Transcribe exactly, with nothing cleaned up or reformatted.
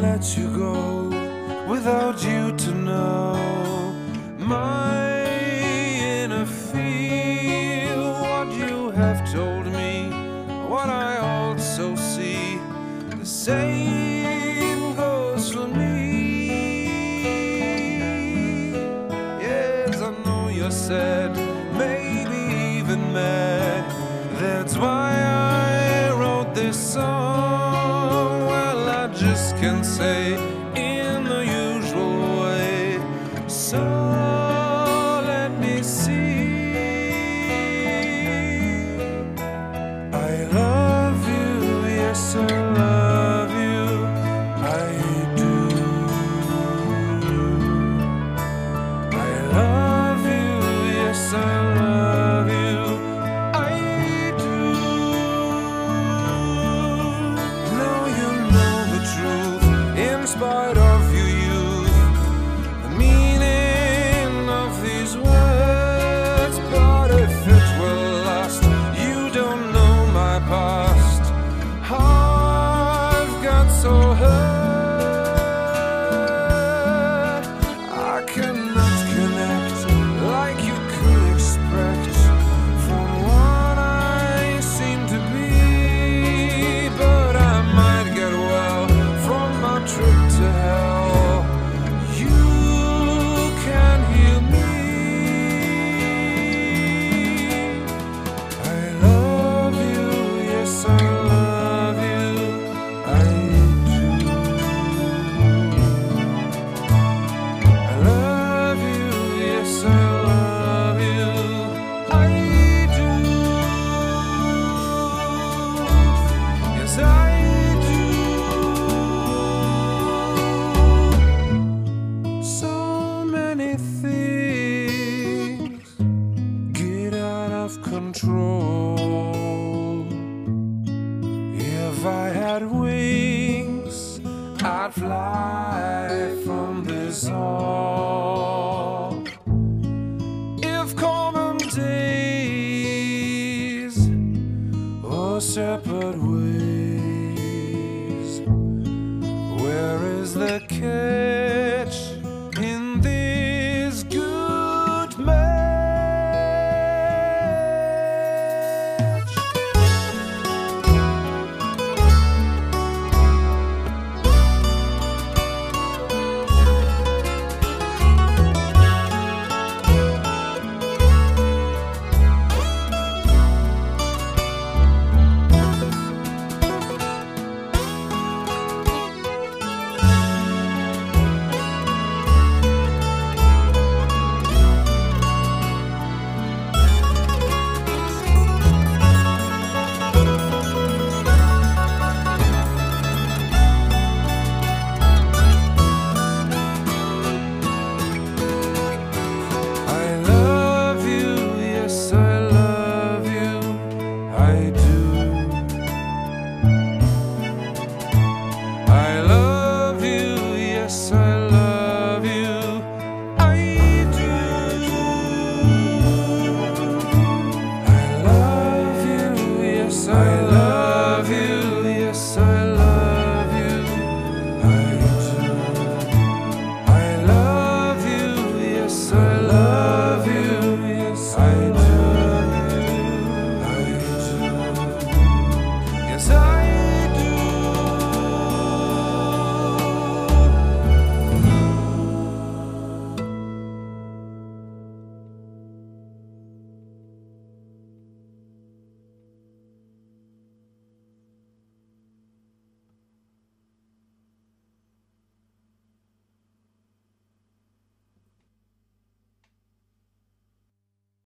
let you go without you to know my inner feel. What you have told me, what I also see, the same goes for me. Yes, I know you're sad, maybe even mad. That's why I wrote this song. Well, I just can't say in the usual way. So let me see. I love you, yes I love you, I do. I love you, yes I love you, I do. Now you know the truth, in spite of your youth, the meaning of these words. But if it will last, you don't know my past. I've got so hurt, I cannot connect like you could expect from what I seem to be. But I might get well from my trip to hell. You can heal me. I love you, yes I love you, I do. I love you, yes I love you, I do. Yes I do. So many things get out of control. If I had wings, I'd fly from this hall. If common days or separate ways, where is the catch in this good match? I love you, yes I love you, I do. I love you, yes I love you, I do. I love you, yes I love you, yes I love you, I do. I love you, yes I love you, yes I do.